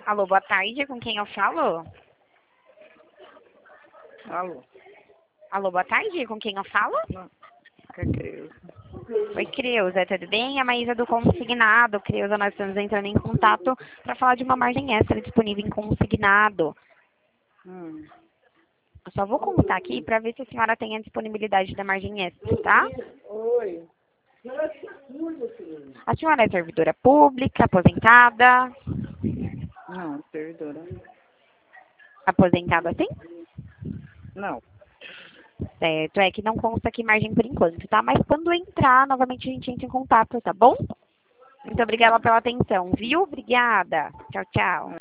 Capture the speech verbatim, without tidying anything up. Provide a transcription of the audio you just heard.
Alô, boa tarde, com quem eu falo? Alô? Alô, boa tarde, com quem eu falo? Não, que é Creuza. Oi, Creuza, tudo bem? A Maísa do Consignado. Creuza, nós estamos entrando em contato para falar de uma margem extra disponível em consignado. Hum. Eu só vou contar aqui para ver se a senhora tem a disponibilidade da margem extra, tá? Oi. A senhora é servidora pública, aposentada? Não, servidora. Aposentada sim? Não. Certo, é que não consta aqui margem por enquanto, tá? Mas quando entrar, novamente a gente entra em contato, tá bom? Muito obrigada pela atenção, viu? Obrigada. Tchau, tchau.